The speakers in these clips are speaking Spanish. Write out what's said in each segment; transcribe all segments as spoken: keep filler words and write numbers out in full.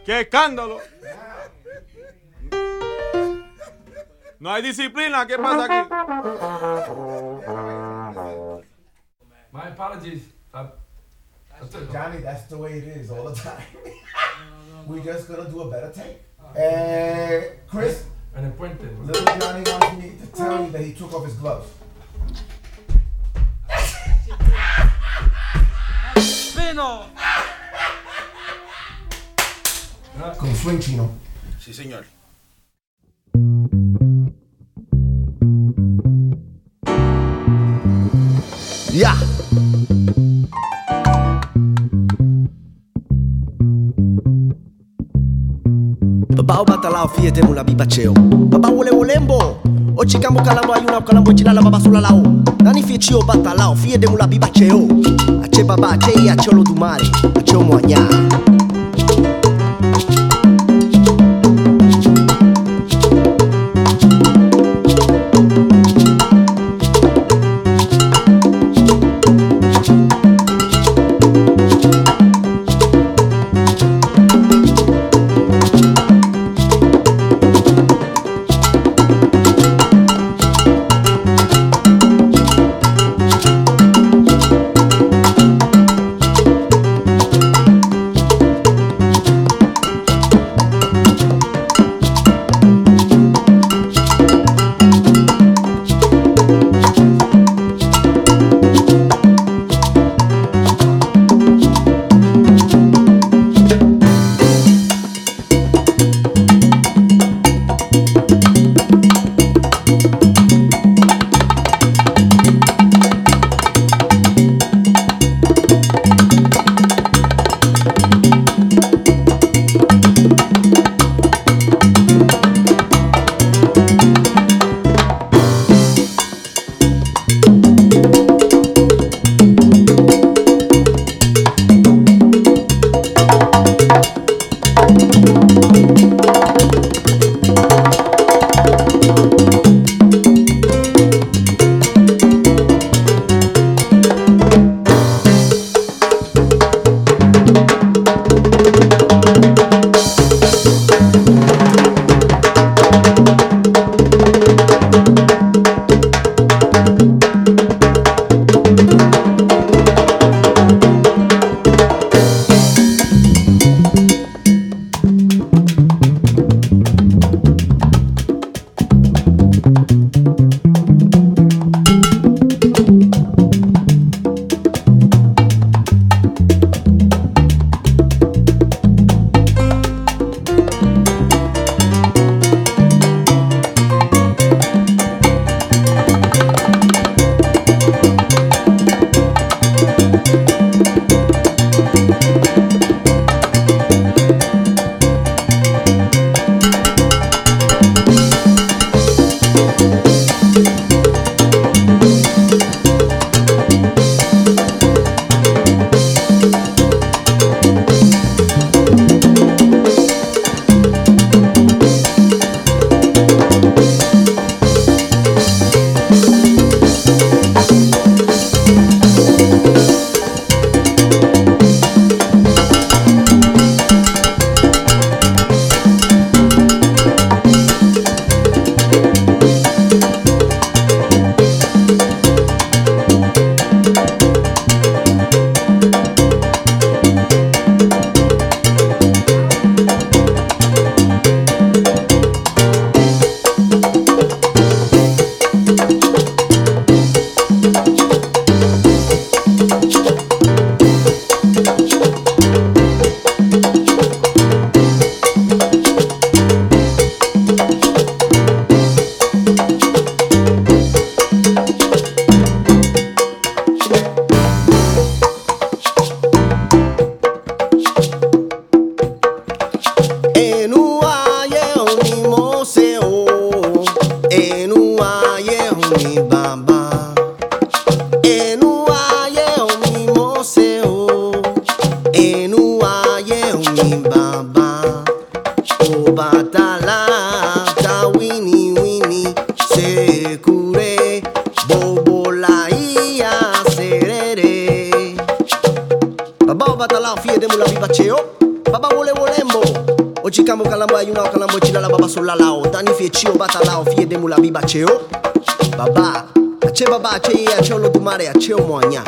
¡Qué escándalo! No hay disciplina. ¿Qué pasa aquí? My apologies. Uh, Johnny, that's the way it is all the time. We're just gonna do a better take. Eh, Chris, En el puente. little Johnny wants me to tell you that he took off his gloves. Fino. Con swing chino. Sí, señor. Ya. Babao batalao fiete mula bibacheo. Baba wole wolembo. Ochi kambo kalambo ayuna kalambo chilala baba sulalao. Nani fiechio batalao fiete mula bibacheo. Ache baba ache ya cholo dumare. Ache omoanya. Babao batalao fie de mula bibacheo. Baba wole wolembo. Ochikamo kalambo ayuna kalambo chila la baba sola lao. Tani fie chio bata lao fie demu la biba cheo. Baba, ache baba ache ye ache lo dumare ache o moanya.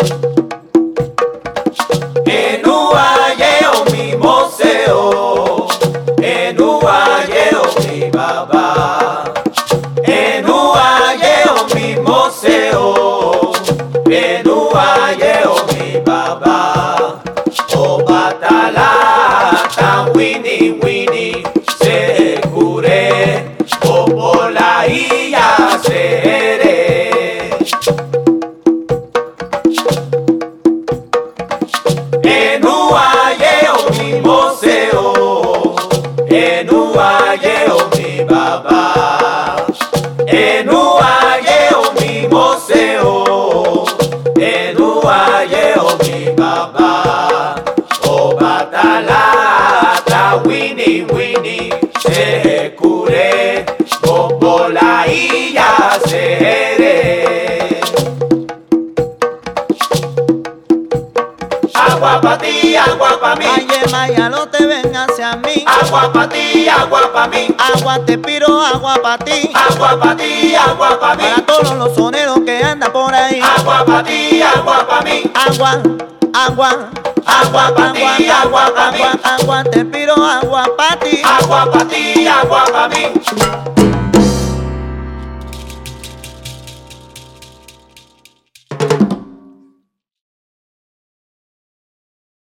Enua yeo mi moseo. Enua yeo mi baba. Enua yeo mi moseo. Enua yeo mi baba. O batala tan wini wini se cure. O bola ia se Enua yeo mi moseo. Enua yeo mi baba. Enua yeo mi moseo. Enua yeo mi baba. O batala ta wini wini se cure. O bola ia se Agua pa' ti, agua pa' mí. Aye, Maya, no te vengas hacia mí. Agua pa' ti, agua pa' mí. Agua te piro, agua pa' ti. Agua pa' ti, agua pa' mí. Para todos los soneros que andan por ahí. Agua pa' ti, agua pa' mí. Agua, agua. Agua pa' ti, agua pa' mí. Agua, agua te piro, agua pa' ti. Agua pa' ti, agua pa' mí.